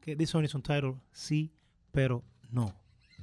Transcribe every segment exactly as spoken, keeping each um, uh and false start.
que this song is entitled Sí, pero no.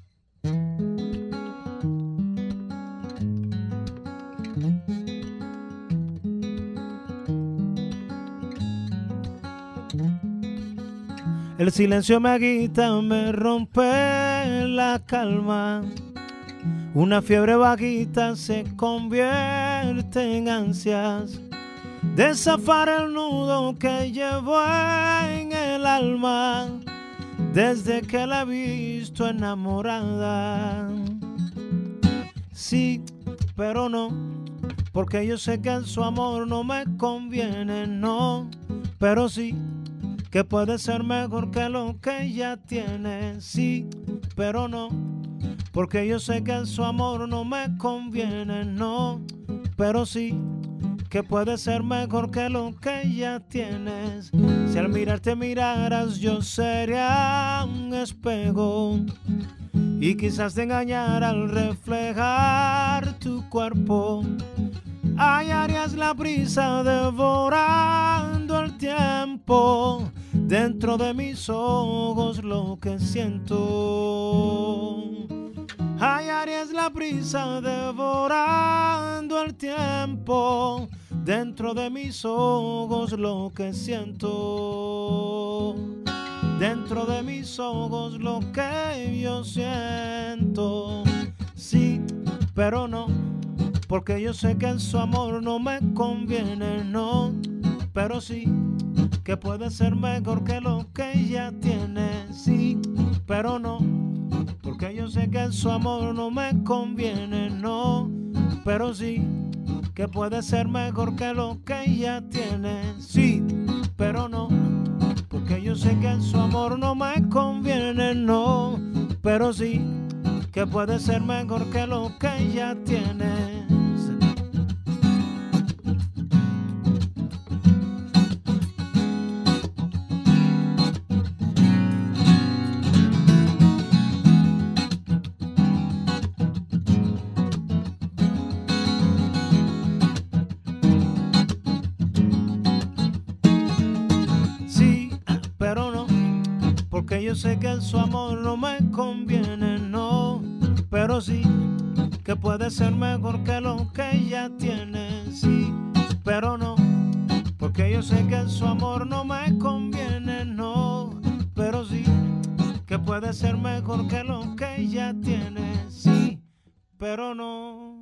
El silencio me agita, me rompe la calma. Una fiebre bajita se convierte en ansias de zafar el nudo que llevo en el alma desde que la he visto enamorada. Sí, pero no, porque yo sé que su amor no me conviene, no, pero sí que puede ser mejor que lo que ella tiene, sí, pero no, porque yo sé que su amor no me conviene, no, pero sí que puede ser mejor que lo que ella tienes. Si al mirarte miraras yo sería un espejo y quizás te engañara al reflejar tu cuerpo. Hallarías la brisa devorando el tiempo, dentro de mis ojos lo que siento. Hallarías la brisa devorando el tiempo, dentro de mis ojos lo que siento. Dentro de mis ojos lo que yo siento. Sí, pero no, porque yo sé que su amor no me conviene, no, pero sí que puede ser mejor que lo que ella tiene, sí, pero no, porque yo sé que su amor no me conviene, no, pero sí que puede ser mejor que lo que ella tiene, sí, pero no, porque yo sé que su amor no me conviene, no, pero sí que puede ser mejor que lo que ella tiene. Que yo sé que su amor no me conviene, no, pero sí que puede ser mejor que lo que ella tiene, sí, pero no, porque yo sé que su amor no me conviene, no, pero sí que puede ser mejor que lo que ella tiene, sí, pero no.